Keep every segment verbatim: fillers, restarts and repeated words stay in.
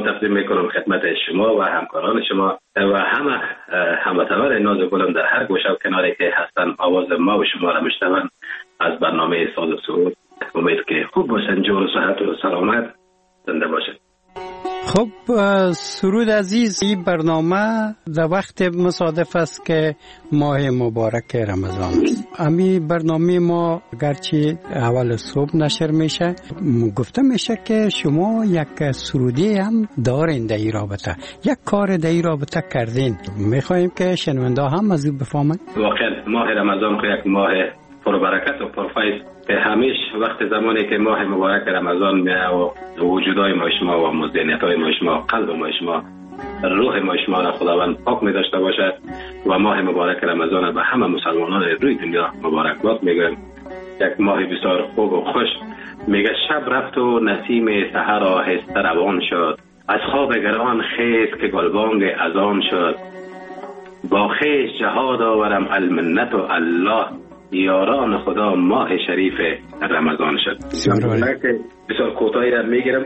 تقدیم میکنم خدمت شما و همکاران شما و همه هموطنان ناز گلم در هر گوشه و کناری که هستن. آواز ما و شما را میشنون از برنامه ساز و سرود. امید که خوب باشن، جور و صحت و سلامت زنده باشن. خب سرود عزیز، این برنامه در وقت مصادف است که ماه مبارک رمضان است. امی برنامه ما گرچه اول صبح نشر میشه، گفته میشه که شما یک سرودی هم دارین در این رابطه، یک کار در این رابطه کردین. میخوایم که شنونده هم از او بفهمن. واقعا ماه رمضان که یک ماه پربرکت و پرفیض که همیشه وقت زمانی که ماه مبارک رمضان میاد و وجودای ما شما و مزدنیتای ما شما، قلب ما شما، روح ما شما را خداوند پاک می داشته باشد و ماه مبارک رمضان به همه مسلمانان روی دنیا مبارکباد میگم. یک ماه بسیار خوب و خوش. میگه شب رفت و نسیم سحر آهسته روان شد، از خواب گران خیز که گلبانگ اذان شد. با خیش جهاد آورم المنت و الله، یاران خدا ماه شریف رمضان شد. بسیار کوتاهی را میگیرم.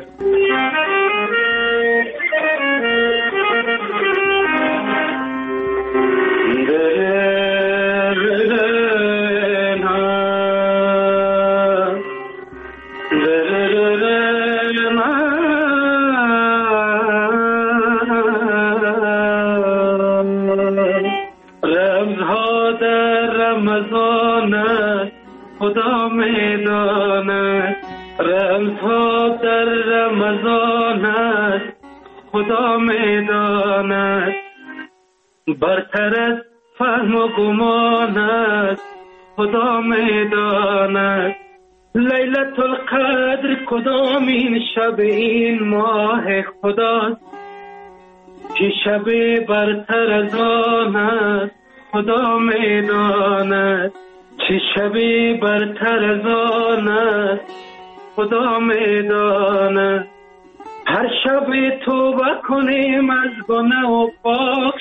خدا میداند رمزها در رمضان است، خدا میداند برتر از فهم و گمان است، خدا میداند لیلت القدر کدامین شب این ماه خداست که شب برتر از آن است، خدا میداند چه شبی برتر از آن است، خدا میداند. هر شب توبه کنیم از گناه و پاک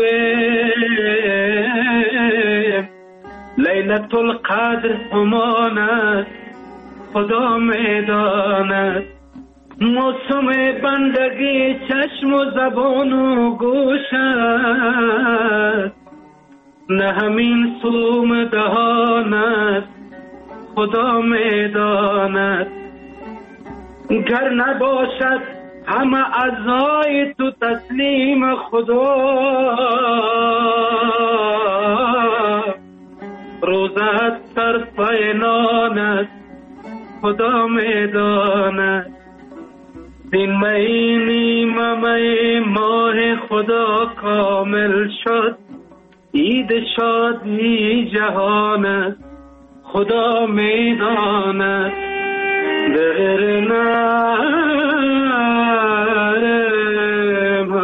شویم، لیلت القدر همان است، خدا میداند. موسم بندگی چشم و زبان و گوش است، نه همین سوم دهان است، خدا میداند. گر نباشد همه اعضای تو تسلیم خدا، روزت صرف نان است، خدا میداند. دین مهی نیمه مهی ماه خدا کامل شد، عید شادی جهان است، خدا میداند. در نرم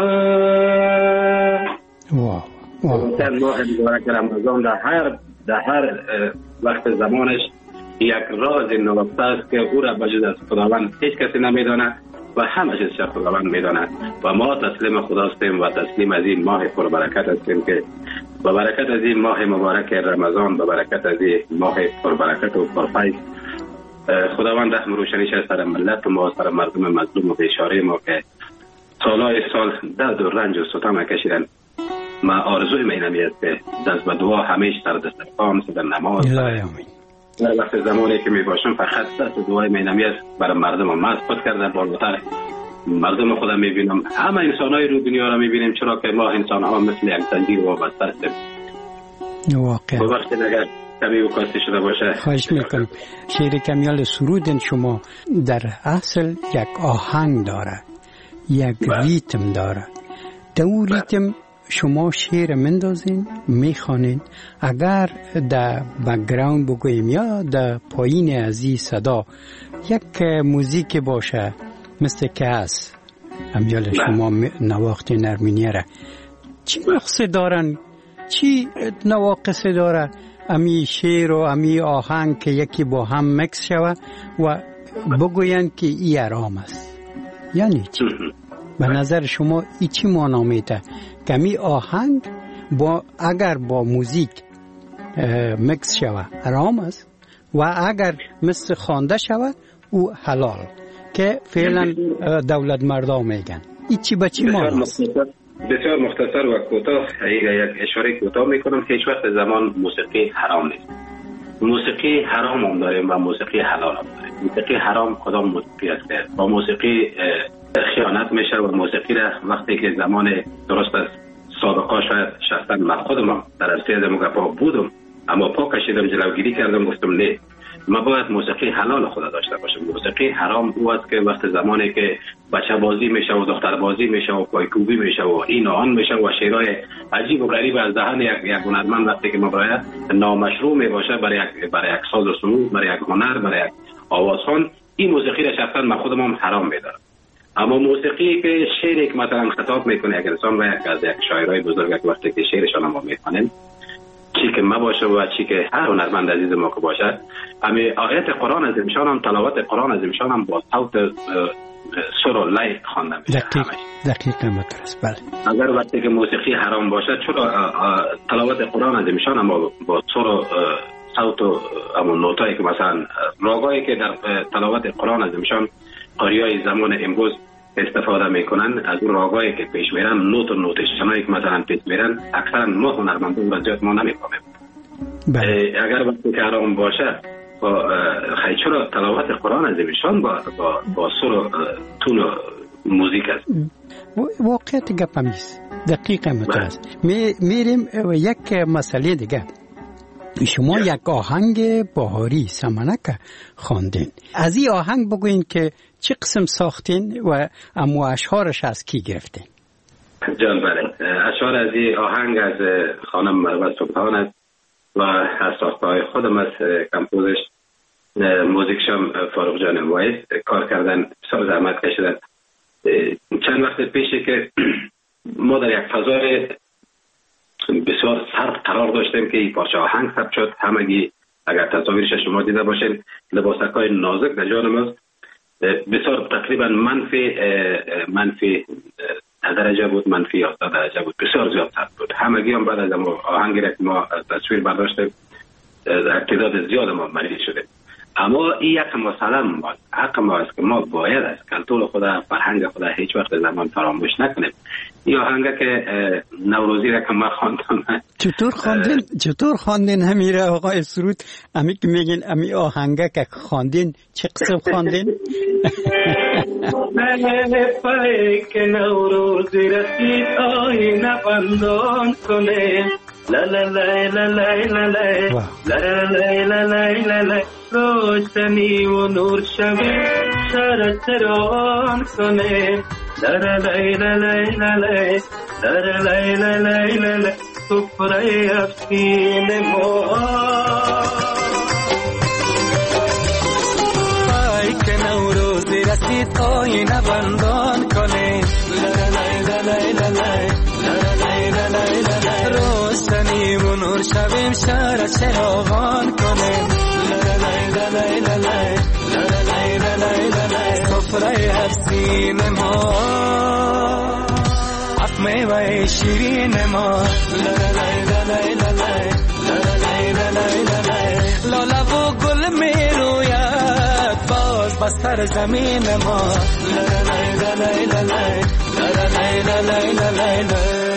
واو واو در ماه مبارک رمضان در هر در هر وقت زمانش یک راز نهفته است که او را بجز از خداوند هیچ کسی نمیداند و همه چیز خداوند میداند و ما تسلیم خدا هستیم و تسلیم از این ماه پربرکت هستیم که با برکت از این ماه مبارک رمضان، با برکت از این ماه پربرکت و پرفیض، خداوند رحم و روشنیش سر ملت و ما سر مردم مظلوم و بیچاره ما که سالهای سال درد و رنج و ستم کشیدن. ما آرزوی ما اینمی است که دست به دعا همیشه در دسترخوان در نماز در وقت زمانی که می باشم فقط دست دعای ما اینمی است برای مردم ما خود کردن. بالاتر مردم خدا می بینم، همه انسانهای رو دنیا را می بینیم، چرا که ما انسان ها مثل یک زنجیر وابسته هستیم. واقعا و وقتی اگر کمی وکاسته شده باشه. خواهش میکنم. شعر کمیال سرود شما در اصل یک آهنگ داره، یک ریتم داره. دو ریتم شما شعر مندازین میخوانین، اگر در بکگراند بگوییم یا در پایین از این صدا یک موزیک باشه مثل که هست امیال شما نواخت نرمینیره، چی نقص دارن، چی نواقص داره امی شعر و امی آهنگ که یکی با هم مکس شوه و بگوین که ای آرام است؟ یعنی چی؟ به نظر شما ای چی معنا میده که امی آهنگ با اگر با موزیک مکس شوه آرام است و اگر مثل خوانده شوه او حلال، که فعلا دولت مردم میگن؟ این چی بچی ما است؟ بسیار مختصر و کوتاه یک اشاره کوتاه میکنم. هیچ وقت زمان موسیقی حرام نیست. موسیقی حرام هم داریم و موسیقی حلال هم داریم. موسیقی حرام کدام موسیقی است؟ با موسیقی خیانت میشه و موسیقی را وقتی که زمان درست است سابقا شاید شخصا من خودم در عرصه دموگرافی بودم اما پا کشیدم جلوگیری کردم گفتم نه ما باید موسیقی حلال خدا داشته باشیم. موسیقی حرام او است که وقت زمانی که بچه بازی میشه و دختر بازی میشه و پایکوبی میشه و این و آن میشه و شعرهای عجیب و غریب از دهن یک یک هنرمند وقتی که ما باید نامشروع میباشه برای یک برای یک ساز و سرود برای یک هنر برای یک آوازخوان، این موسیقی را شخصا من خودم هم حرام میدارم. اما موسیقی که شعری که مثلا خطاب میکنه یک انسان و یک از یک شاعرای بزرگ که وقتی که شعرشان ما میخوانیم چی که ما باشه و چی که هر هنرمند عزیز ما که باشه، امی آیات قرآن از امشان هم تلاوت قرآن از امشان هم با صوت سر و لای خوانده میشه. دقیق دقیقاً مدرس. بله. اگر وقتی که موسیقی حرام باشه چرا تلاوت قرآن از امشان هم با سر و صوت و همون نوتایی که مثلا راگایی که در تلاوت قرآن از امشان قاریای زمان امروز استفاده میکنن از اون راگایی که پیش میرن نوت و نوتشنایی که مثلا پیش میرن اکثرا ما هنرمندان را زیاد ما نمیفهمیم. اگر وقتی که حرام باشه با خیلی چرا تلاوت قرآن از ایشان با با با سر و تون و موزیک است. واقعیت گپم نیست. دقیقاً مترس. می میریم یک مسئله دیگه. شما یک آهنگ بهاری سمنک خواندین. از این آهنگ بگوین که چه قسم ساختین و اما اشعارش از کی گرفتین؟ جان بله، اشعار از این آهنگ از خانم مروه سبحان است و از ساخته‌های خودم از کمپوزش موزیکشم فاروق جان وایس کار کردن، بسیار زحمت کشیدن. چند وقت پیشه که ما در یک فضای بسیار سرد قرار داشتیم که این پارچه آهنگ ثبت شد. همگی اگر تصاویرش شما دیده باشین لباسکای نازک در جان ماست، بسیار تقریبا منفی منفی درجه بود، منفی یازده درجه بود، بسیار زیاد سرد بود. همگی هم بعد از آهنگی را که ما تصویر برداشتیم تعداد زیاد ما مریض شده. اما این یک مسئله ما حق ما است که ما باید از کلتور خدا فرهنگ خدا هیچ وقت زمان فراموش نکنیم. این آهنگ که نوروزی را که ما خواندم چطور خواندین چطور خواندین همیره آقای سرود؟ امی که میگین امی آهنگ که خواندین چه قسم خواندین؟ نه پای که نوروزی رسید آینه بندان کنه لا لا لا لا لا لا لا لا لا لا لا روشنی و نور شوی شهر چراغان کنه لا لا لا لا لا لا لا لا لا لا سفره افسین ما پای که نوروزی رسید آینه بندان کنه لا لا لا لا لا لا روشنی و نور شویم شهر چراغان کنه لا لا لا لا لا سفره افسین ما اف میوه شیرین ما لا لا لا لا لاله و گل میروید باز بستر زمین ما لا لا لا لا لا لا لا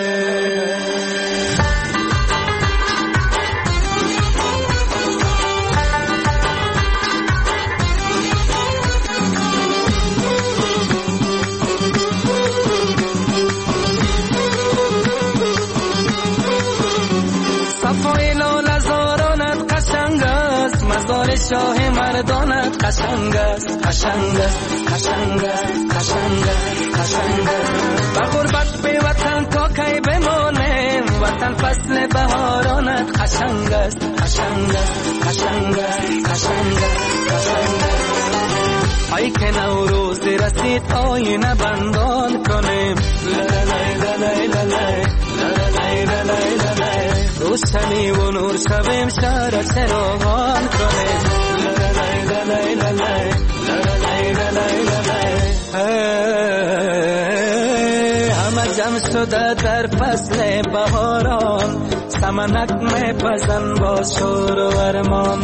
شاه مردانت قشنگ است قشنگ است قشنگ است قشنگ است قشنگ است و غربت به وطن تا کی بمانیم وطن فصل بهارانت قشنگ است قشنگ است قشنگ است قشنگ است قشنگ است ای که نوروز رسید آینه بندان کنیم لا لا لا لا لا روشنی و نور شویم شهر چراغان کنیم همه جمع شده در فصل بهاران سمنک میپزن با شور و ارمان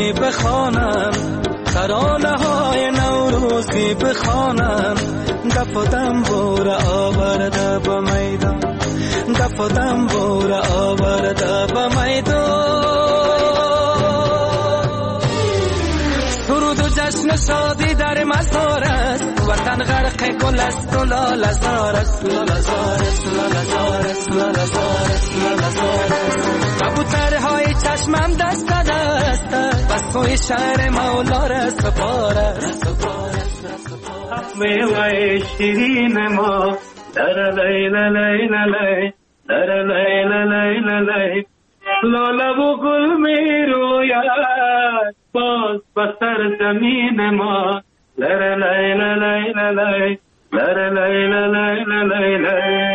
نوروزی بخوانم، ترانه های نوروزی بخوانم. دف و دنبور آورده به میدان، دف و دنبور آورده به میدان. سرود و جشن شادی در مزار است، وطن غرق گل است و لاله‌زار است، لاله‌زار است، لاله‌زار است، لاله‌زار است، لاله‌زار است. کبوترهای چشمم دست دست و سوی شهر مولا را سپارد. میوه شیرین ما در لیل لیل لیل در لیل لیل لیل، لاله و گل می روید باز بسر زمین ما در لیل لیل لیل در لیل لیل لیل.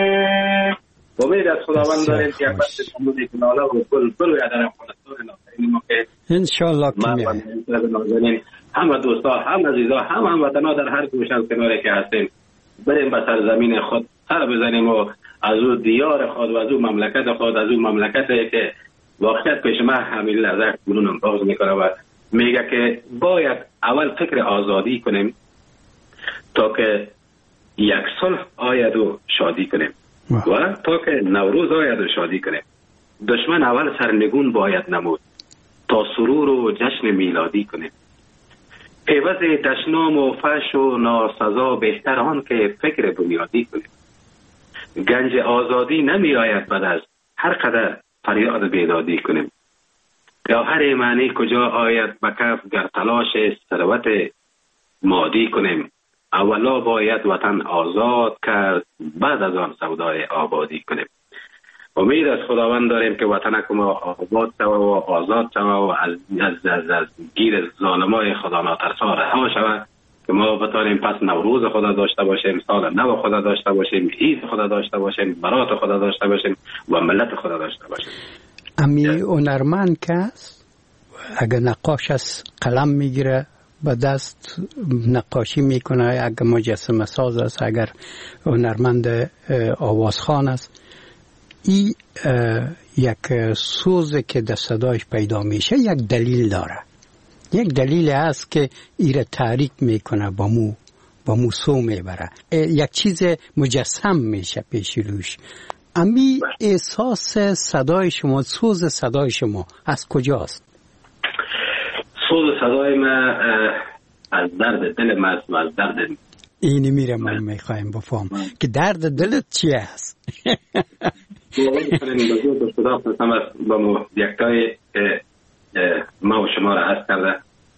امید از خداوند داریم که یک بخش سمودی که لاله و گل بروید در افغانستان نازنین ما که انشاءالله که میره. همه دوستا، همه عزیزا، همه هموطنا در هر گوشه از کناری که هستیم بریم به سرزمین خود سر بزنیم و از او دیار خود و از او مملکت خود، از او مملکتی که واقعیت پیش من همین لحظه برونم باز میکنه و میگه که باید اول فکر آزادی کنیم تا که یک صلح آید و شادی کنیم و تا که نوروز آید و شادی کنیم. دشمن اول سرنگون باید نمود تا سرور و جشن میلادی کنیم. عوض دشنام و فحش و ناسزا بهتر آن که فکر بنیادی کنیم. گنج آزادی نمی آید بعد از هر قدر فریاد بیدادی کنیم. گوهر معنی کجا آید به کف گر تلاش ثروت مادی کنیم. اولا باید وطن آزاد کرد بعد از آن سودای آبادی کنیم. امید از خداوند داریم که وطن ما آباد شود و آزاد شود و از از از, از گیر ظالمای خدا ناترسا رها شود که ما بتانیم پس نوروز خدا داشته باشیم، سال نو خدا داشته باشیم، عید خدا داشته باشیم، برات خدا داشته باشیم و ملت خدا داشته باشیم. امی هنرمند کس اگر نقاش از قلم میگیره به دست نقاشی میکنه، اگر مجسمه ساز است، اگر هنرمند آوازخوان است، این یک سوز که در صدایش پیدا میشه یک دلیل داره. یک دلیل هست که ایره تحریک میکنه، با مو با مو سو میبره، یک چیز مجسم میشه پیش روش. امی احساس صدای شما، سوز صدای شما از کجاست؟ سوز صدای من از درد دل من است و از درد اینی میره ما میخوایم بفهم که درد دلت چی هست؟ با ما یکتای ما و شما را عرض کرده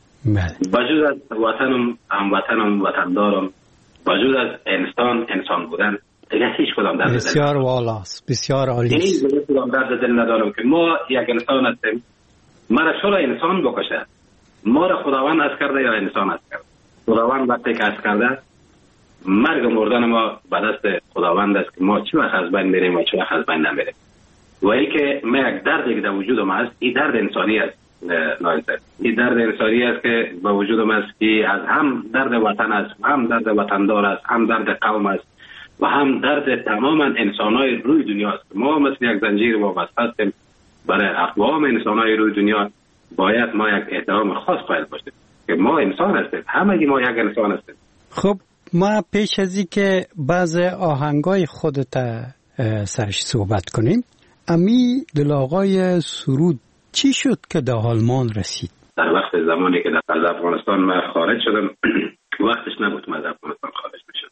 بجز از وطنم هموطنم وطندارم، بجز از انسان انسان بودن دیگه هیچ کدام درد دل بسیار والاست، بسیار عالی است. هیچ کدام درد دل ندارم که ما یک انسان هستیم، ما را چرا انسان بکشه؟ ما را خداوند از کرده یا انسان از کرده؟ خداوند وقتی که از کرده مرگ و مردن ما به دست خداوند است که ما چه وقت از بین میریم و چه وقت از بین نمیریم. و ای که ما یک دردی که در وجود ما است، این درد انسانی است. نایسر این درد انسانی است که به وجود ما است که از هم درد وطن است، هم درد وطندار است، هم درد قوم است و هم درد تماما انسانای روی دنیا است. ما مثل یک زنجیر وابسته هستیم برای اقوام انسانای روی دنیا. باید ما یک احترام خاص قائل باشیم که ما انسان هستیم، همگی ما یک انسان هستیم. خب ما پیش از این که بعض آهنگای خودت سرش صحبت کنیم، امی دل آقای سرود چی شد که در آلمان رسید؟ در وقت زمانی که از افغانستان من خارج شدم وقتش نبود من از افغانستان خارج بشم،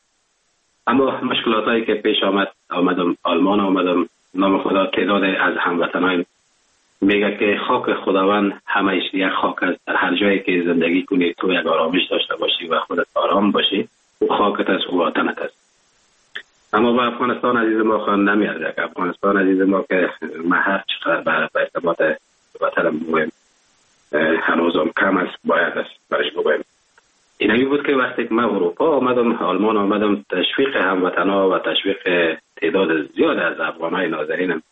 اما مشکلاتایی که پیش آمد آمدم آلمان آمدم. نام خدا تعداد از هموطنان میگه که خاک خداوند همه یک خاک است. در هر جایی که زندگی کنی تو یک آرامش داشته باشی و خودت آرام باشی و خاکت است و وطنت است. اما با افغانستان عزیز ما خوان نمیاد که افغانستان عزیز ما که ما هر چقدر به ارتباط وطنم بگویم هنوزم کم است، باید است برش بگویم. اینمی بود که وقتی که من اروپا آمدم، آلمان آمدم، تشویق هموطنا و تشویق تعداد زیاد از افغانای ناظرینم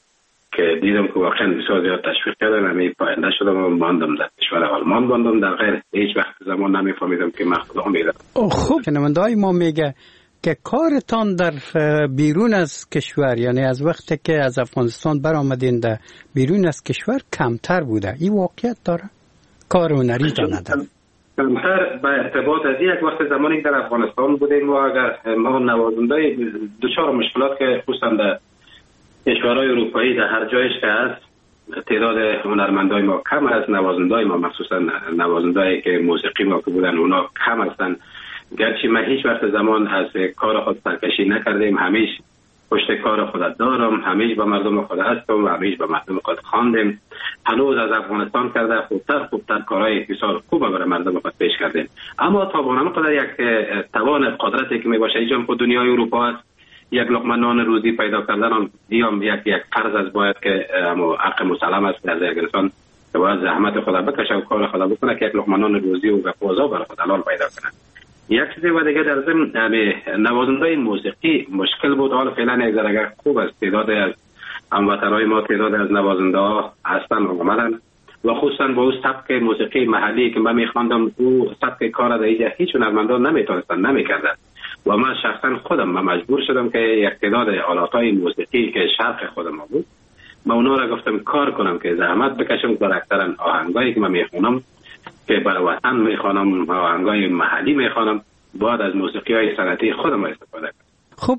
که دیدم که واقعا بسیار زیاد تشویق کردن، همی پاینده شدم و ماندم در کشور آلمان ماندم. در غیر هیچ وقت زمان نمیفهمیدم که من خدا میدم. خب شنونده‌های ما میگه که کارتان در بیرون از کشور، یعنی از وقتی که از افغانستان برآمدین در بیرون از کشور کمتر بوده. این واقعیت داره؟ کار هنری تا ندارم. کمتر به ارتباط از یک وقت زمانی در افغانستان بودیم و اگر ما نوازنده دوچار مشکلات که خصوصا در کشورهای اروپایی در هر جایش که هست تعداد هنرمندای ما کم است، نوازندای ما مخصوصا نوازندایی که موسیقی ما که بودن اونا کم هستن. گرچه ما هیچ وقت زمان از کار خود سرکشی نکردیم، همیش پشت کار خود دارم، همیش با مردم خود هستم و همیش با مردم خود خواندیم. هنوز از افغانستان کرده خوبتر خوبتر کارهای بسیار خوب برای مردم خود پیش کردیم. اما تا بانم قدر یک توان قدرتی که می باشه ایجام په دنیای اروپا است، یک لقمه نان روزی پیدا کردن هم دیام یک یک فرض از باید که حق مسلم است در یک انسان که باید زحمت خود بکشه و کار خود بکنه که یک لقمه نان روزی و غذا برای خود حلال پیدا کنه. یک چیز و دیگه در ضمن نوازنده موسیقی مشکل بود. حالا فعلا یک ذره خوب است، تعداد از هموطنهای ما تعداد از نوازنده ها هستن و آمدن و خصوصا با اون سبک موسیقی محلی که من میخواندم او سبک کار در اینجا هیچ هنرمندان نمیتونستن نمیکردن و من شخصا خودم من مجبور شدم که یک تعداد آلاتهای موسیقی که شرق خودم بود من اونا را گفتم کار کنم که زحمت بکشم و اکثرا آهنگایی که من میخونم که برای وطن میخوانم، آهنگای محلی میخوانم، باید از موسیقی های سنتی خودم استفاده کنم. خب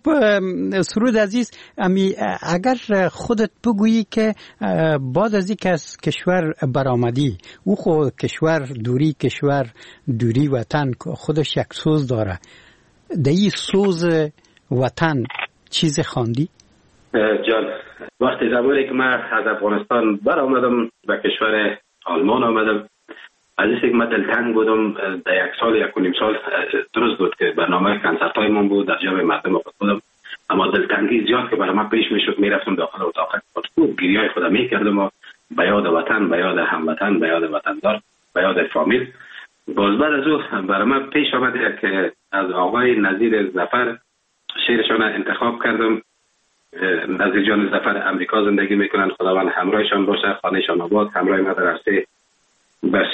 سرود عزیز، امی اگر خودت بگویی که بعد از اینکه از کشور برآمدی، او خود کشور دوری کشور دوری وطن خودش یک سوز داره، در این سوز وطن چیز خواندی؟ جان، وقتی زمانی که من از افغانستان برآمدم به کشور آلمان آمدم، از اینکه من دلتنگ بودم در یک سال یک و نیم سال درست بود که برنامه کنسرت های من بود در جمع مردم خود بودم، اما دلتنگی زیاد که برای من پیش میشد میرفتم داخل اتاق خود خوب گریه های خودم میکردم و به یاد وطن، به یاد هموطن، به یاد وطندار، به یاد فامیل. باز بعد از او برای من پیش آمد که از آقای نظیر ظفر شعرشان انتخاب کردم. نظیر جان ظفر امریکا زندگی میکنن، خداوند همراهشان باشه، خانهشان آباد. همراه ما در عرصه بخش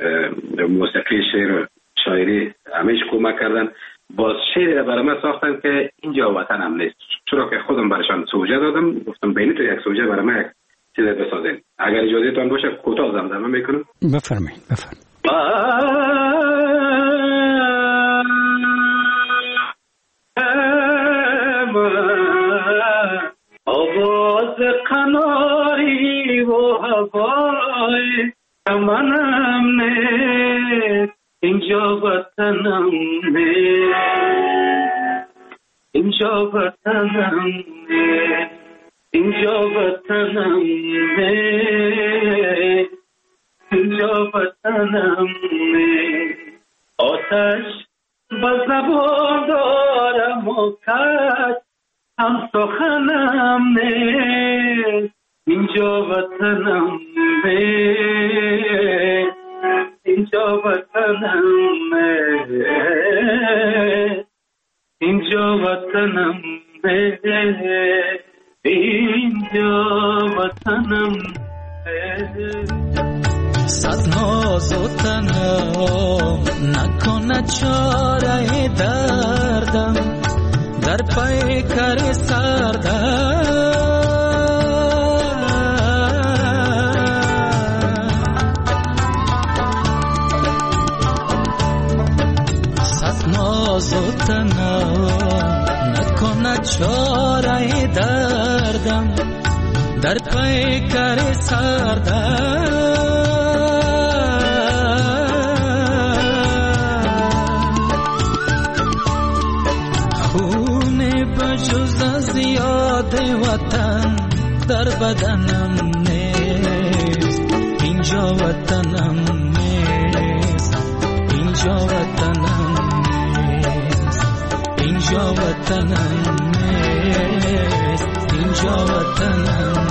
موسیقی شعر و شاعری همیشه کمک کردن. باز شعر برای من ساختن که اینجا وطنم نیست، چرا که خودم برشان سوژه دادم، گفتم بین تو یک سوژه برای من یک چیز بسازین. اگر اجازه تان باشه کوتاه زمزمه میکنم. بفرمایید بفرمایید. آواز قناری و هوای منم نیست، اینجا وطنم نیست، اینجا وطنم نیست، اینجا وطنم نیست، اینجا وطنم نیست. آتش با زبان دارم و کس هم سخنم نیست، اینجا وطنم نیست، اینجا وطنم نیست، اینجا وطنم نیست، اینجا وطنم نیست. صد ناز و تنها نکنه چاره دردم در پیکر سردم. زوتنا نکنه چاره دردم در پیکر سردم. خونه بجز از یاد وطن در بدنم نیست، اینجا وطنم نیست، اینجا وطنم، اینجا وطنم نیست، اینجا وطنم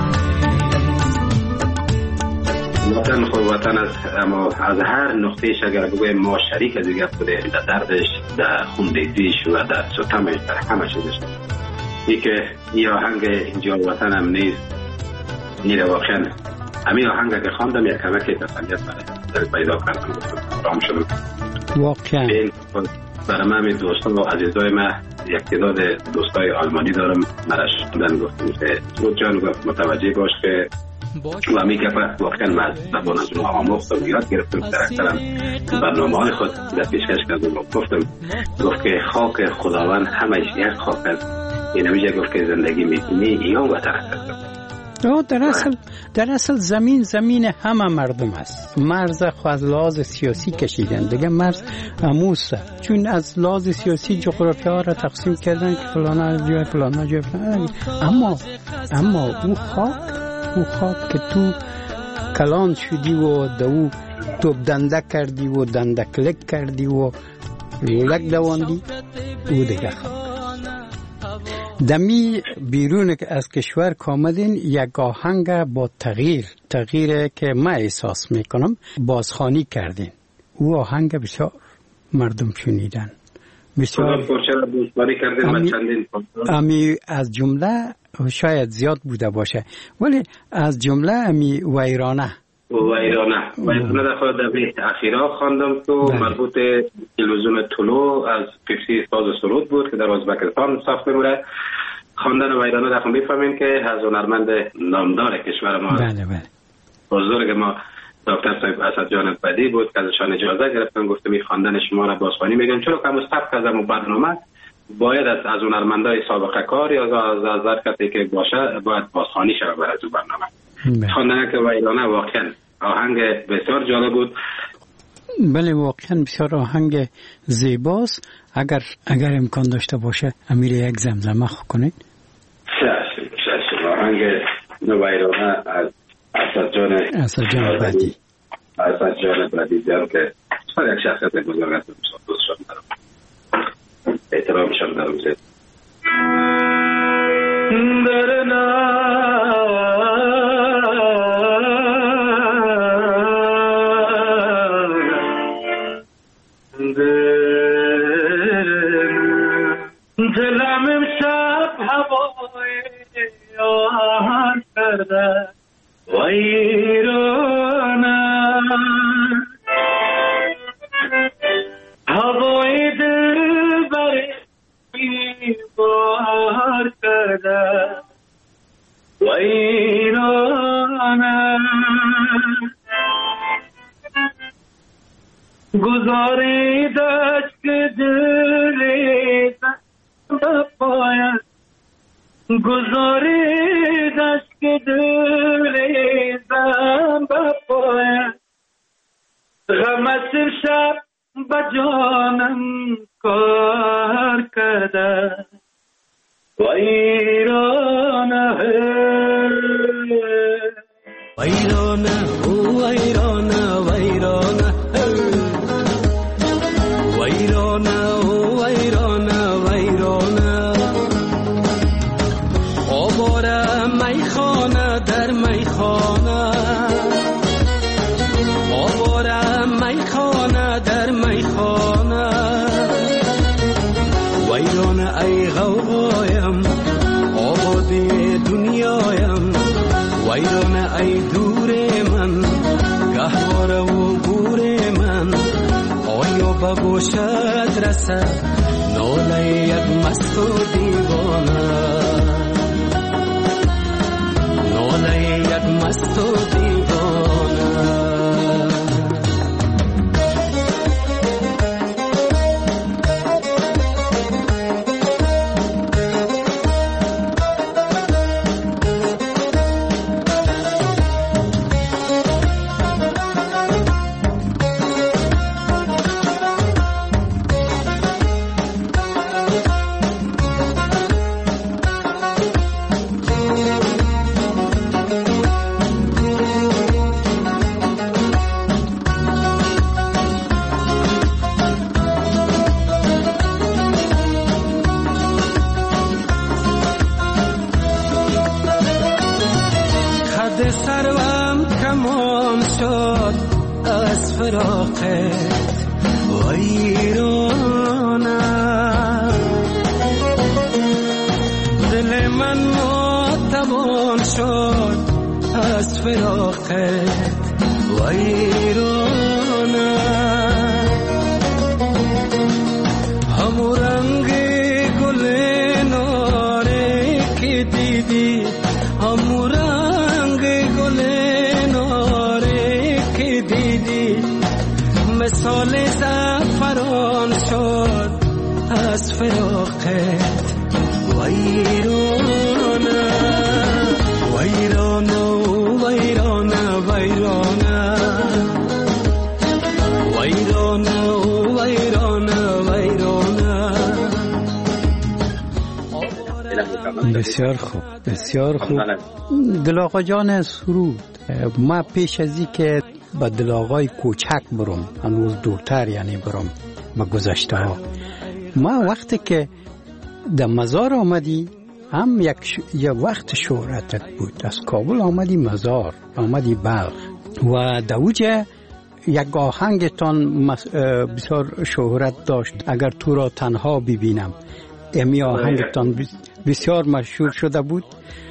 نیست. وطن خود وطن است، اما از هر نقطهش اگر بگویم ما شریک از دیگه بودیم در دردش، در خونریزیش و در ستمش، در همه چیزش. این که این آهنگ اینجا وطنم نیست، این واقعا همین آهنگ که خواندم یک کمک تسلیت پیدا کردم، رام شدم واقعا. برای من همین دوستان و عزیزای من یک تعداد دوستای آلمانی دارم، مرش شدن گفتم که سرود جان گفت متوجه باش که و می که واقعا من از زبان از اونها آموختم و یاد گرفتم. در اکثر برنامه های خود در پیشکش کردم و گفتم گفت که خاک خداوند همش یک خاک است. این نمیشه گفت که زندگی میکنی یا وطن است. در اصل در اصل زمین زمین همه مردم است. مرز خو از لحاظ سیاسی کشیدن دیگه، مرز اموسه، چون از لحاظ سیاسی جغرافیا را تقسیم کردن که فلانا جای فلانا جای فلانا. اما اما او خاک او خاک که تو کلان شدی و دو تو دنده کردی و دنده کلک کردی و لک دواندی، او دیگه خاک. دمی بیرون از کشور کامدین یک آهنگ با تغییر تغییری که من احساس میکنم بازخوانی کردین. او آهنگ بسیار مردم شنیدن، بسیار امی, امی از جمله شاید زیاد بوده باشه ولی از جمله امی ویرانه ویرانه ویرانه در خود دبی اخیرا خواندم تو مربوط تلویزیون طلوع از پیپسی ساز سرود بود که در ازبکستان ساخته بوده. خواندن ویرانه در خود میفهمیم که از هنرمند نامدار کشور ما بله بله بزرگ ما دکتر صاحب اسد جان بدی بود که ازشان اجازه گرفتم گفتم این خواندن شما را بازخوانی میگم، چون که مستقل کردم و برنامه باید از از هنرمندای سابقه کار یا از از هر کسی که باشه باید بازخوانی شود برای تو برنامه. خواندن که ویرانه واقعا آهنگ بسیار جالب بود. بله واقعا بسیار آهنگ زیباست. اگر اگر امکان داشته باشه امیر یک زمزمه کنید. چشم چشم. آهنگ ویرانه از اسد جان اسد جان بدی اسد جان بدی جان که شاید یک شخصیت بزرگ است، دوستشان دارم، احترامشان دارم زیاد. درنا دلم امشب هوای آهن کرده ویرانه، هوای دل بر بیبار کرده ویرانه، گذاریدش که دلی بپاید، گذاریدش که دلی زن بپاید، غمش شب بجانم کار کرده ویرانه ویرانه ویرانه ویرانه ویرانه ویرانه ویرانه آواره میخانه در میخانه، آواره میخانه در میخانه، ویرانه ای غوغایم آبادی دنیایم، ویرانه ای دور من گهواره و گور من، آیا به گوشت رسد ناله یک مست و دیوانه، ناله یک مست و دیوانه. سروم کمان شد از فراقت ویرانه، دل من ناتوان شد از فراقت ویرانه، همو رنگ گل ناره که دیدی، همو رنگ گل سال زعفران شد از فراقت ویرانه ویرانه ویرانه ویرانه ویرانه ویرانه ویرانه. بسیار خوب بسیار خوب دل آقا جان سرود. ما پیش از این که با دل آقای کوچک برم هنوز دورتر یعنی برم با گذشته ها، ما وقتی که در مزار آمدی هم یک ش... یک وقت شهرتت بود. از کابل آمدی مزار، آمدی بلخ و دوجه یک آهنگتان مس... بسیار شهرت داشت. اگر تو را تنها ببینم، امی آهنگتان بسیار مشهور شده بود.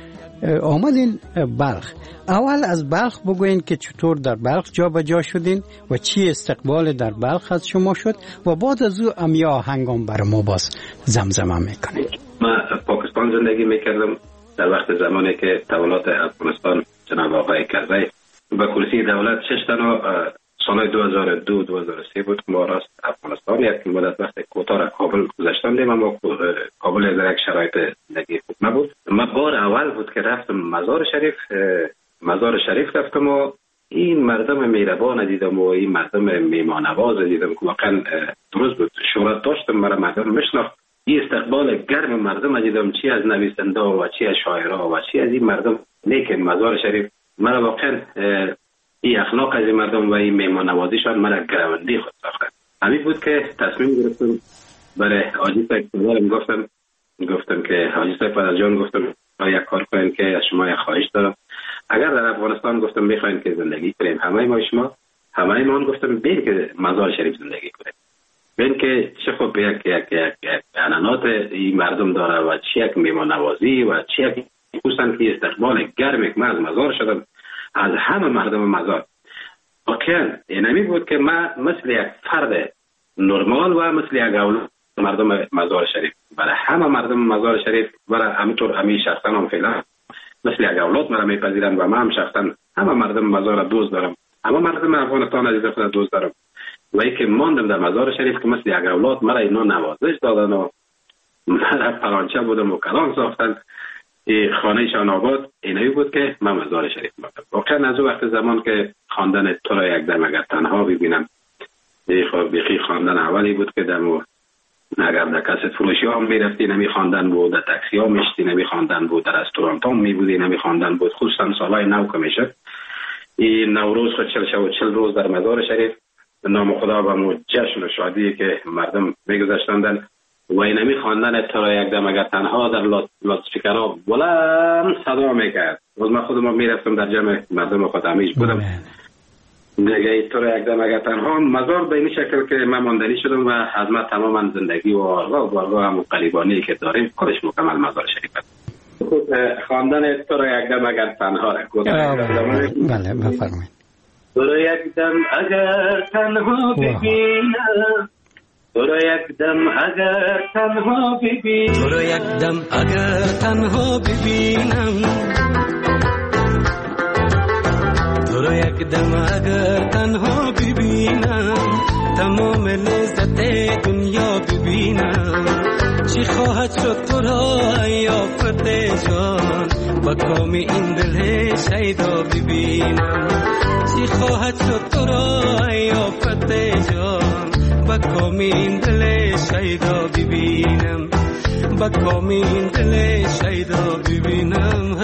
آمدین بلخ. اول از بلخ بگوین که چطور در بلخ جا به جا شدین و چی استقبال در بلخ از شما شد و بعد از او امی آهنگان بر ما باز زمزمه میکنید. من پاکستان زندگی میکردم در وقت زمانی که دولت افغانستان جناب آقای کرزی به کرسی دولت شش تنها سال دو هزار و دو دو هزار و سه بود ما راست افغانستان یک مدت وقت کوتاه کابل گذاشتم. ما کابل از یک شرایط زندگی خوب نبود. ما بار اول بود که رفتم مزار شریف مزار شریف رفتم و این مردم مهربان دیدم و این مردم میهمانواز دیدم که واقعا درست بود، شهرت داشتم، مرا مردم میشناخت. این استقبال گرم مردم دیدم، چی از نویسنده و چی از شاعرها و چی از این مردم. لیکن مزار شریف مرا واقعا این اخلاق از این مردم و این میهمانوازیشان مرا گروندی خود ساخت. همین بود که تصمیم گرفتم برای حاجی صاحب گفتم گفتم که حاجی صاحب جان گفتم یک کار کنین که از شما یک خواهش دارم. اگر در افغانستان گفتم میخواین که زندگی کنیم همه ما شما همه ما گفتم بین که مزار شریف زندگی کنیم، بین که چه خوب یک یک یک یک عنعنات این مردم داره و چه یک میهمان نوازی و چه یک خصوصا که استقبال گرم که من از مزار شدم از همه مردم مزار. واقعا اینمی بود که ما مثل یک فرد نرمال و مثل یک اولاد مردم مزار شریف برای همه مردم مزار شریف برای همینطور همین شخصا هم فعلا مثل یک اولاد مرا میپذیرن و من هم شخصا همه مردم مزار دوست دارم، همه مردم افغانستان عزیز خود دوست دارم و ای که ماندم در مزار شریف که مثل یک اولاد مرا اینا نوازش دادن و مرا پرانچه بودم و کلام ساختن. خانه شان آباد اینایی بود که من مزار شریف ماندم. واقعا از وقت زمان که خواندن تو را یک دم اگر تنها ببینم بیخی خواندن اولی بود که دمو اگر در کست فروشی ها میرفتی نمی خواندن بود، در تاکسی ها میشتی نمی خواندن بود، در رستوران ها می بودی نمی خواندن بود. خصوصا سالهای نو که میشد این نوروز خود چل شو چل روز در مزار شریف نام خدا و مو جشن و شادی که مردم میگذاشتندن و این نمی خواندن تو را یک دم اگر تنها در لاسپیکرها بلند صدا میکرد. روز من خودم میرفتم در جمع مردم خود همیش بودم دیگه تو را یک دم اگر تنها مزار به این شکل که من ماندنی شدم و از ما تماما زندگی و آرگاه و بارگاه هم قریبانی که داریم خودش مکمل مزار شریف خواندن تو را یک دم اگر تنها بله بفرمایید. تو را یک دم اگر تنها ببینم، تو را یک دم اگر تنها ببینم، تو را یک دم اگر تنها ببینم، تو را یک دم اگر تنها ببینم، تمام لذت دنیا ببینم. چی خواهد شد تو را یافت جان، با کام این دل شیدا ببینم. چی خواهد شد تو را یافت جان، با کام این دل شیدا ببینم، با کام این دل شیدا ببینم.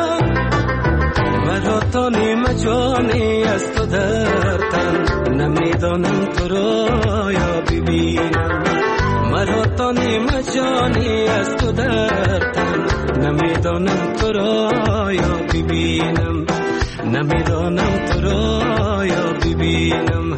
جانی از تو در تن نمی نمیدانم تو را یا ببینم، مرا تا نیمه جانی از تو در تن، نمیدانم تو را یا ببینم، نمیدانم تو را یا ببینم.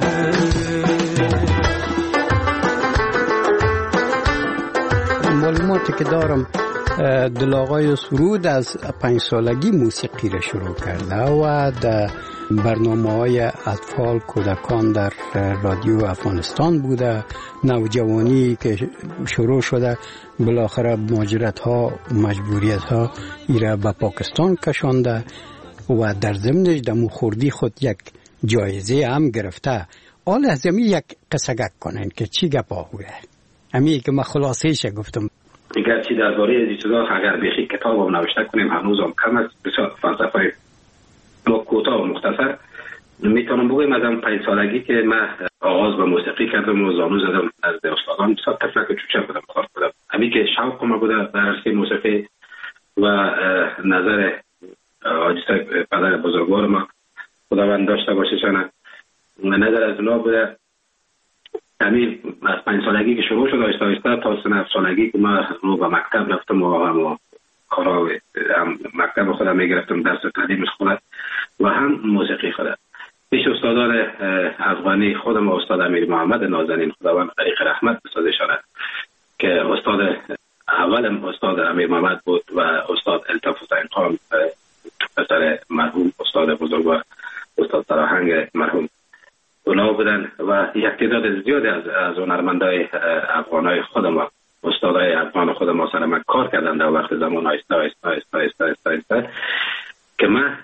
معلوماتی که دارم دل آقای سرود از پنج سالگی موسیقی را شروع کرده و در برنامه های اطفال کودکان در رادیو افغانستان بوده. نوجوانی که شروع شده بالاخره مهاجرت ها مجبوریت ها ایره به پاکستان کشانده و در ضمنش دمو خوردی خود یک جایزه هم گرفته. آل از امی یک قصگک کنن که چی گپا هوه امی که من خلاصیش گفتم. اگر چی درباره از این چیزا اگر بخی کتاب هم نوشته کنیم هنوز هم کم است. بسیار فلسفه با کوتاه و مختصر میتونم بگویم از هم پنج سالگی که من آغاز به موسیقی کردم و زانو زدم از استادان. بسیار طفلک چوچه بودم کار بودم. امی که شوق ما بوده در عرصه موسیقی و نظر حاجی صاحب پدر بزرگوار ما خداوند داشته باشه چنه نظر از اونا بوده. همین از پنج سالگی که شروع شد آیسته آیسته تا سه نه سالگی که من رو به مکتب رفتم و هم کارا هم مکتب خودم میگرفتم درس تعلیم خودم و هم موسیقی خودم. پیش استادان افغانی خودم و استاد امیر محمد نازنین خداوند غریق رحمت بسازشانه که استاد اولم استاد امیر محمد بود و استاد الطاف حسین خان پسر مرحوم استاد بزرگوار استاد سراهنگ مرحوم اونا بودن و یک تعداد زیادی از از هنرمندای افغانای خودم و استادای افغان خودم ما سر من کار کردن در وقت زمان آیسته آیسته آیسته آیسته آیسته آیسته که من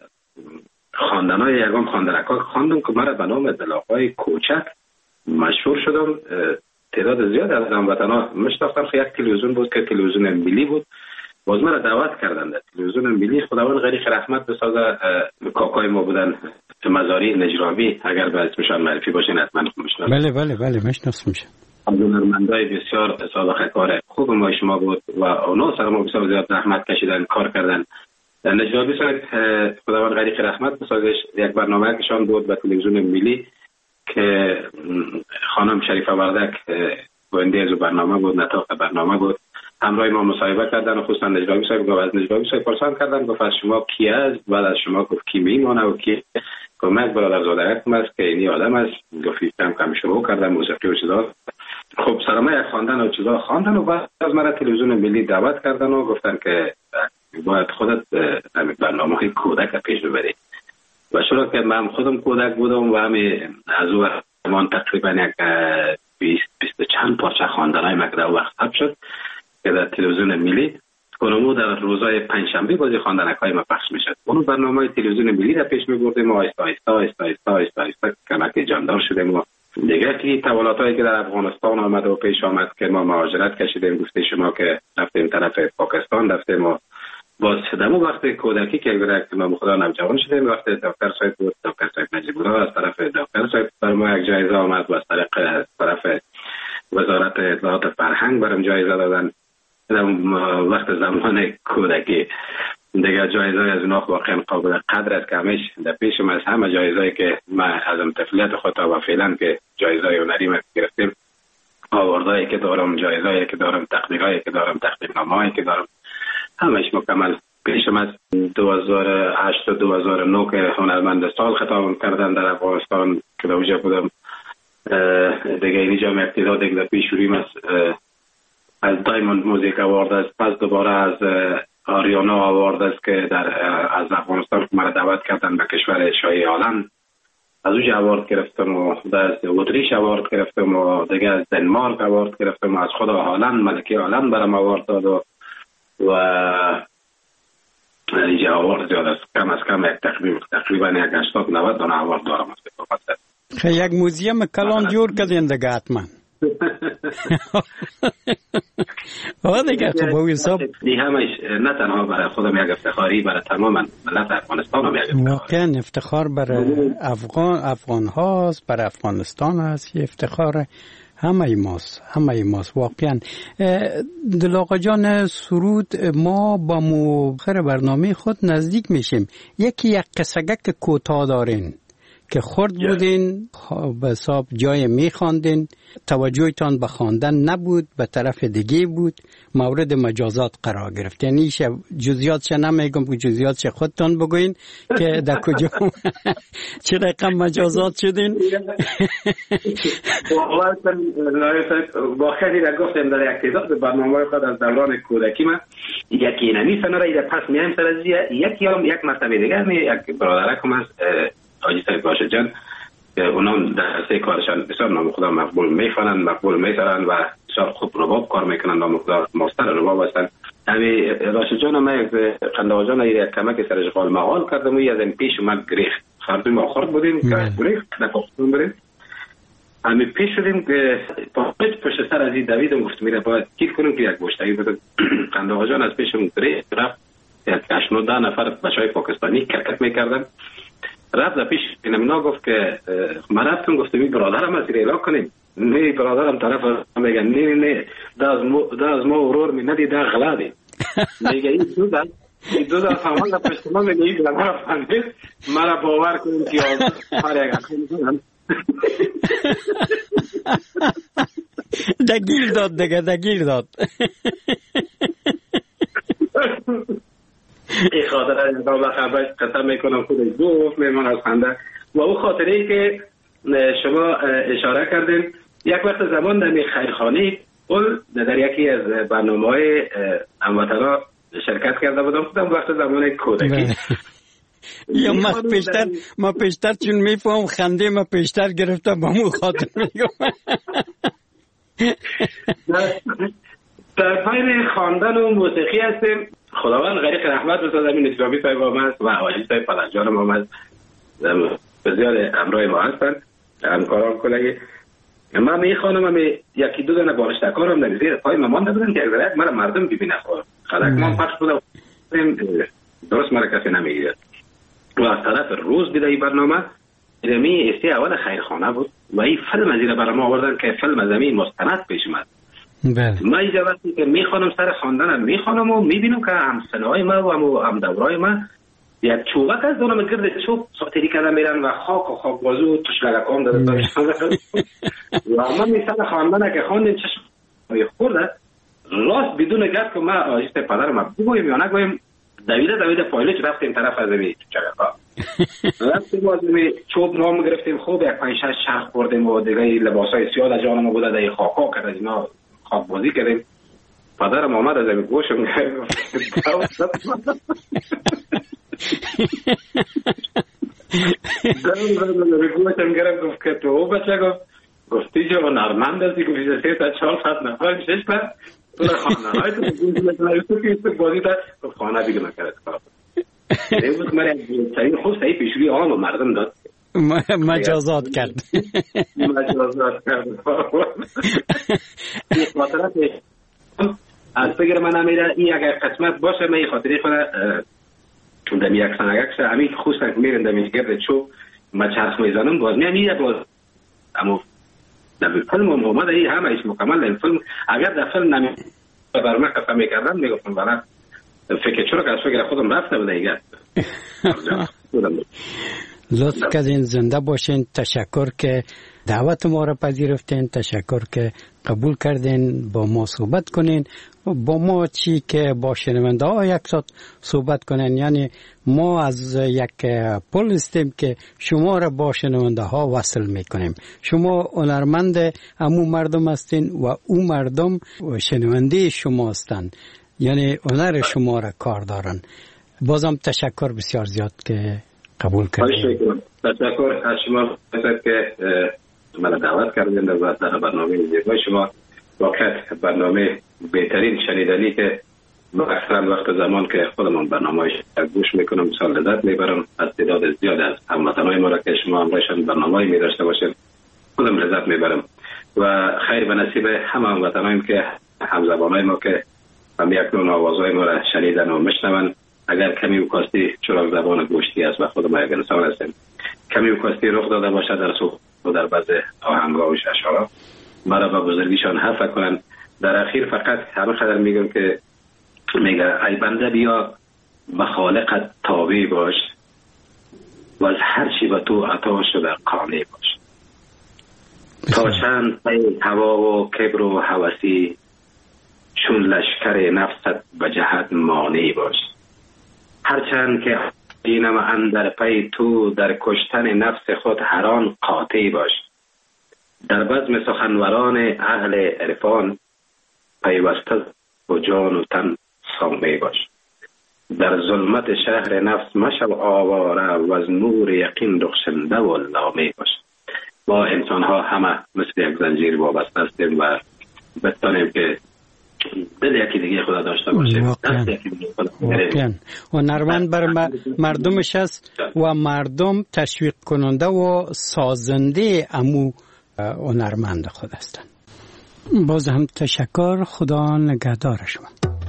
خواندنای یگام خواندنکا خواندم که مرا به نام دلاغای کوچک مشهور شدم. تعداد زیاد از هموطنا میشناختم. یک تلویزیون بود که تلویزیون ملی بود، باز مرا دعوت کردن در تلویزیون ملی. خداوند غریق رحمت بسازه کاکای ما بودن مزاری نجرابی، اگر به اسمشان معرفی باشین حتما میشناسید. بله بله بله میشناسم. از هنرمندای بسیار سابقه کار خوب ما شما بود و اونا سر ما بسیار زیاد زحمت کشیدن کار کردن. نجرابی صاحب خداوند غریق رحمت بسازش یک برنامه کشان بود به تلویزیون ملی که خانم شریفه وردک گوینده از برنامه بود، نطاق برنامه بود. همراه ما مصاحبه کردن و خصوصا نجرابی صاحب گفت از نجرابی صاحب پرسان کردن گفت از شما کی است؟ بعد از شما گفت کی میمانه و کی کمک برادرزاده است که اینی آدم است. گفت کم کم شروع کردم موسیقی و چیزا. خب سرمایه خواندن و چیزا خواندن و بعد از مرا تلویزیون ملی دعوت کردن و گفتن که باید خودت برنامه‌های کودک پیش ببری و چرا که من خودم کودک بودم و همین از اون زمان تقریبا یک بیست بیست چند پارچه خواندنای مکتب وقت ثبت شد که در تلویزیون ملی کنمو در روزهای پنجشنبه بازی خواندنکای ما پخش میشد. اون برنامه تلویزیون ملی را پیش میبردیم و آیسته آیسته آیسته آیسته آیسته آیسته کمک جاندار شدیم. و دیگه که تولاتایی که در افغانستان آمد و پیش آمد که ما مهاجرت کشیدیم، گفته شما که رفتیم طرف پاکستان رفتیم و باز دمو وقت کودکی که گره که ما خدا نوجوان شدیم وقت دکتر صاحب بود، دکتر صاحب نجیب الله از طرف دکتر صاحب بر ما یک جایزه آمد و از طرف طرف وزارت اطلاعات فرهنگ برام جایزه دادن. در وقت زمان کودکی دیگه جایزه از اونها واقعا قابل قدر است که همیش در پیشم از همه جایزه‌ای که من از طفولیت خود تا فعلا که جایزه هنری ما گرفتیم، آوردهایی که دارم، جایزه‌ای که دارم، تقدیرهایی که دارم، تقدیرنامه‌ای که دارم، همش مکمل پیشم از دو هزار و هشت تا دو هزار و نه که هنرمند سال خطاب کردن در افغانستان که در اونجا بودم. دیگه اینجا ابتدا دیگه در پیش شوریم از از دایموند موزیک آوارد است، پس دوباره از آریانا آوارد است که در از افغانستان مرا دعوت کردن به کشور شاهی هلند، از اونجا آوارد گرفتم و از اتریش آوارد گرفتم و دیگه از دنمارک آوارد گرفتم و از خود هلند ملکه هلند برام آوارد داد و و اینجا آوارد زیاد است. کم از کم یک تقریبا تقریبا یک هشتاد نود دانه آوارد دارم است. یک موزیم کلان جور کردین دیگه حتما. آه دیگه تو با حساب دی همش نه تنها برای خودم یک افتخاری، برای تمام ملت افغانستان هم یک افتخار. واقعا افتخار برای افغان افغان هاست، برای افغانستان هست، یه افتخار همه ماست، همه ماست واقعا. دل آقا جان سرود، ما با موخر برنامه خود نزدیک میشیم. یکی یک قصگک کوتاه دارین که خرد بودین به حساب جای میخواندین، توجهتان به خواندن نبود، به طرف دیگه بود، مورد مجازات قرار گرفت. یعنی جزئیاتش نمیگم که جزئیاتش خودتان بگوین که در کجا چه رقم مجازات شدین. با خیلی را گفتم در یک تعداد برنامه خود از دوران کودکی من یکی نمی سنره را پس میایم سر از یکی هم یک مرتبه دیگر می یک برادرکم از حاجی صاحب باشه جان که اونا در سه کارشان بسیار نام خدا مقبول میخوانند، مقبول میترند و بسیار خوب رباب کار میکنند، نام خدا ماستر رباب هستند. امی راشد جان ما یک قنداق جان یک کمک سر اشغال محال کردم و از این پیش اومد گریخت خردوی ما خورد بودیم که گریخت نپاختون بریم. امی پیش شدیم که پاپت پشت سر از این دویدم گفت میره باید کیل کنیم که یک بشتگی بود. قنداق جان از پیشم گریخت رفت، یک هشت ده نفر بچهای پاکستانی کرکت میکردن. رفت در پیش اینم گفت که من رفتم گفتم این برادرم از ریلا کنیم. نه برادرم طرف میگه نه نه ده از ما ورور می ندی ده غلادی. میگه این دو ده این دو ده فهمان در پشت ما میگه این برادر فهمید مرا باور کنیم که هر یک اکنیم دگیر داد دیگه دگیر داد. این خاطره از با خبرش قسم میکنم خودش گفت میمان از خنده و او خاطره ای که شما اشاره کردین یک وقت زمان در خیرخانه اول در یکی از برنامه‌های هموطنا شرکت کرده بودم خودم وقت زمان کودکی. یا ما پیشتر ما پیشتر چون میفهم خنده ما پیشتر گرفته با مو خاطر میگم. در بین خواندن و موسیقی هستیم. خداوند غریق رحمت بسازد این اسلامی صاحب آمد و حاجی صاحب فلجان هم آمد بسیار امرای ما هستند همکاران کلگی. من میخوانم هم یکی دو دانه بالشتکار هم نمیزیر پای مامان نبودن که اگر مرا مردم ببینه خواهد خلق من پخش بودم درست مرا کسی نمیگیرد و از طرف روز بیده ای برنامه می استی اول خیرخانه بود و این فیلم از این برای ما آوردن که فیلم زمین مستند پیش اومد. من اینجا وقتی که میخوانم سر خواندنم میخوانم و میبینم که همسنهای ما و هم دورای ما یک چوبک از دونم گرد چوب ساتری کردن میرن و خاک و خاک بازو و تشلگکام داده و من میسن خواندن که خواندیم چشم خورده راست بدون گفت که ما آجیست پدرم بگویم یا نگویم دویده دویده پایلوچ رفتیم طرف از امی چگکا رفتیم از امی چوب نام گرفتیم خوب یک پنج شش شخ بردیم و دیگه لباسای سیاد از جانم بوده در خاکا کرد از اینا خاک بازی کردیم. پدرم آمد از امی گوشم گوشم گرم گفت که تو بچه گفت گفتی جو نرمند هستی گفتی سه تا چهار ساعت نفر شش پر تو در خانه های تو گوشم که بازی در خانه دیگه نکرد کار این بود مرا سریع خوب سریع پیشوی آن و مردم داد مجازات کرد مجازات کرد این خاطرات از فکر من نمیره این اگر قسمت باشه من این خاطری خود در یک سنگک سه همین خوستن که میرن در میگرد چوب ما چرخ میزنم باز میان یه باز اما در فیلم هم اومده این همه ایش مکمل در فیلم اگر در فیلم نمی بر من قسم میکردم میگفتم برای فکر چرا که از فکر خودم رفته بوده ایگر لطف کردین زنده باشین. تشکر که دعوت ما را پذیرفتین، تشکر که قبول کردین با ما صحبت کنین. با ما چی که با شنونده ها یک ساعت صحبت کنین، یعنی ما از یک پل هستیم که شما را با شنونده ها وصل میکنیم. شما هنرمند همون مردم هستین و اون مردم شنونده شما هستند، یعنی هنر شما را کار دارن. بازم تشکر بسیار زیاد که قبول کردین. تشکر از شما که من دعوت کردین در برنامه زیبای شما. واقعا برنامه بهترین شنیدنی که اکثرا وقت زمان که خودمان برنامه‌اش گوش میکنم سال لذت میبرم از تعداد زیاد از هموطنان ما را که شما همراهشان برنامه‌ای می داشته باشید خودم لذت میبرم و خیر به نصیب همه هموطنان که همزبانای ما که هم یکنون آوازهای ما را شنیدن و میشنون. اگر کمی و کاستی چراغ زبان گوشتی است و خود ما یک انسان هستیم کمی و کاستی رخ داده باشد در صحبت و در بعض آهنگ‌ها و اشعارها مرا به بزرگیشان حفظ کنن. در اخیر فقط همه خدر میگم که میگه ای بنده بیا به خالقت تابع باش و از هر چی به تو عطا شده قانع باش. تا چند پی هوا و کبر و هوسی، چون لشکر نفست به جهت مانع باش. هرچند که اینم اندر پی تو، در کشتن نفس خود هران قاطع باش. در بزم سخنوران اهل عرفان، پیوسته و جان و تن سامع باش. در ظلمت شهر نفس مشو آواره، و از نور یقین رخشنده و لامع باش. ما انسان ها همه مثل یک زنجیر وابسته هستیم و بتانیم که دل یکی دیگه خدا داشته باشیم. واقعا هنرمند بر مردمش است و مردم تشویق کننده و سازنده امو هنرمند خود هستند. باز هم تشکر. خدا نگهدار شما.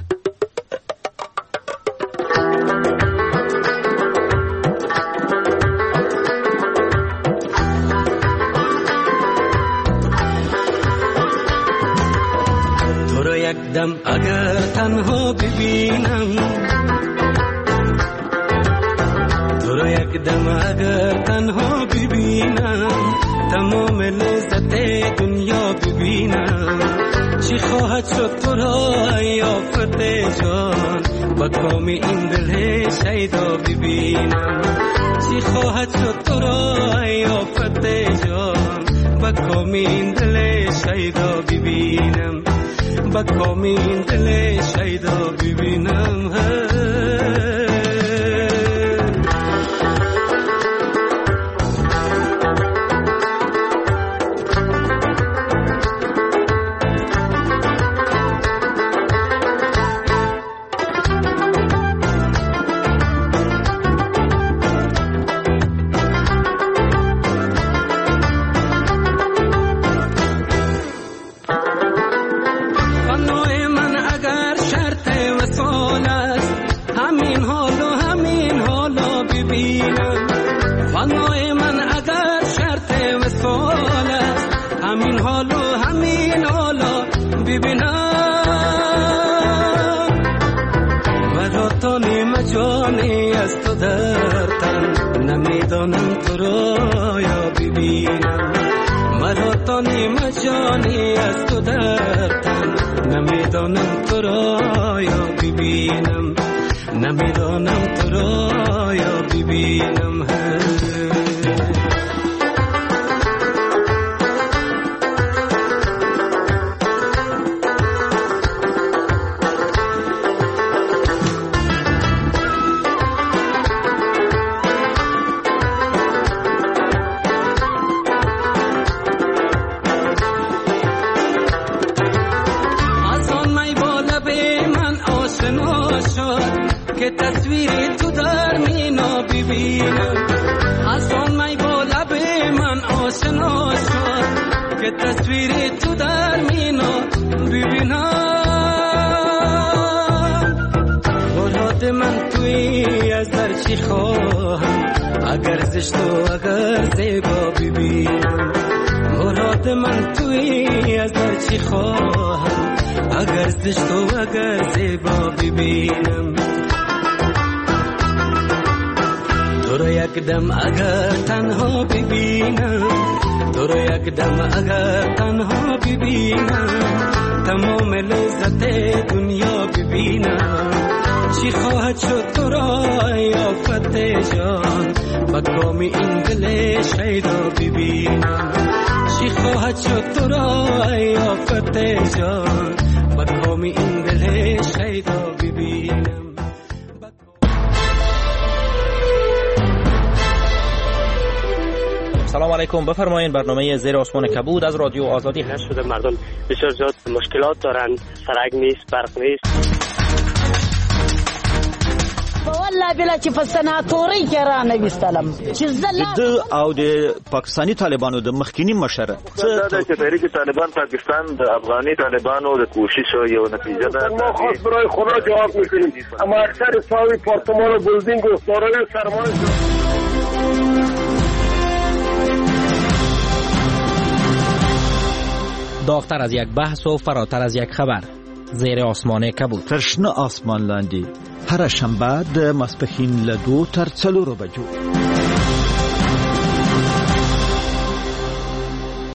دم اگر تنها ببینم، تو رو یک دم اگر تنها ببینم، تمام لذت دنیا ببینم. چی خواهد شد تو را یافت جان، با کام این دل شیدا ببینم. چی خواهد شد تو را یافت جان، با کام این دل شیدا ببینم. با کامین دل شیدا ببینم. نمیدانم تو را یا ببینم، مرا تا نیم جانی از تو در تن. نمیدانم تو را یا ببینم، نمیدانم تو را یا ببینم. تصویری تو در مینا ببینم. مراد من توی از در چی خواهم، اگر زشت و اگر زیبا ببینم. مراد من توی از در چی خواهم، اگر زشت و اگر زیبا ببینم. تو رو یک دم اگر تنها ببینم، تو رو یک دم اگر تنها ببینم، تمام لذت دنیا ببینم. چی خواهد شد تو را یافت جان، با کام این دل شیدا ببینم. چی خواهد شد تو را یافت جان، با کام این دل شیدا ببینم. سلام علیکم، بفرمایید. برنامه زیر آسمان کبود از رادیو آزادی هست. شده مردم بسیار زیاد مشکلات دارند، سرک نیست، برق نیست. والله بلا چې په سناتوري کې را نه وستلم چې زلا د او د پاکستاني طالبانو د مخکینی مشر څه د تحریک طالبان پاکستان د افغاني طالبانو د کوشش یو نتیجه ده. ما خاص برای خدا جواب میکنیم، اما اکثر ساوی پارتمان و بلدینگ و دارای سرمایه داغتر از یک بحث و فراتر از یک خبر، زیر آسمان کبود. ترشنه آسمان لاندی هر شنبه د ماسپښین له دو تر څلورو بجو